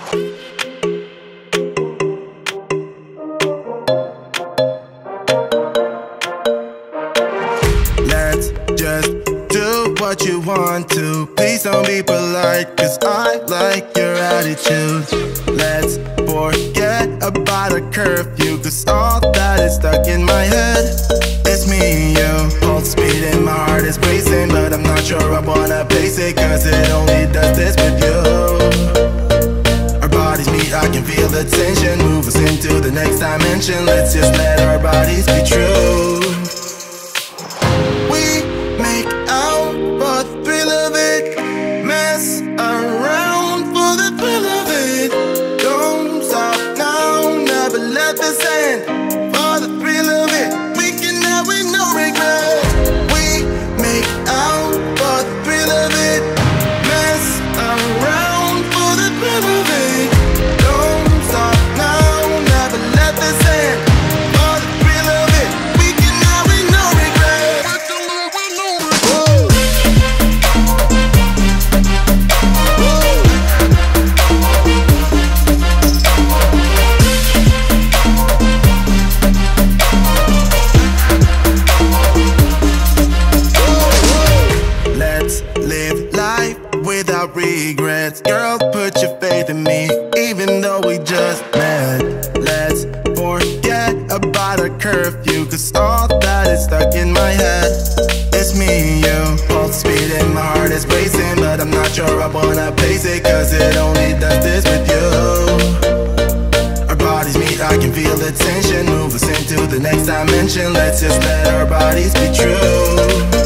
Let's just do what you want to. Please don't be polite, cause I like your attitude. Let's forget about a curfew, cause all that is stuck in my head. It's me and you, pulse speed and my heart is racing, but I'm not sure I wanna pace it, cause it only does this with you. Our bodies meet, I can feel the tension, move us into the next dimension. Let's just let our bodies be true. We make out for the thrill of it, mess around for the thrill of it. Don't stop now, never let this end. For the thrill of it, we can have with no regret. We make out for the thrill of it, mess around for the thrill of it. Don't stop now, never let this end. For the thrill of it, we can have with no regret. Let's live life without regrets. Girl, put your faith in me, even though we just met. Let's forget about a curfew, cause all that is stuck in my head. It's me and you, pulse speed and my heart is racing, but I'm not sure I wanna pace it, cause it only does this with you. Our bodies meet, I can feel the tension, move us into the next dimension. Let's just let our bodies be true.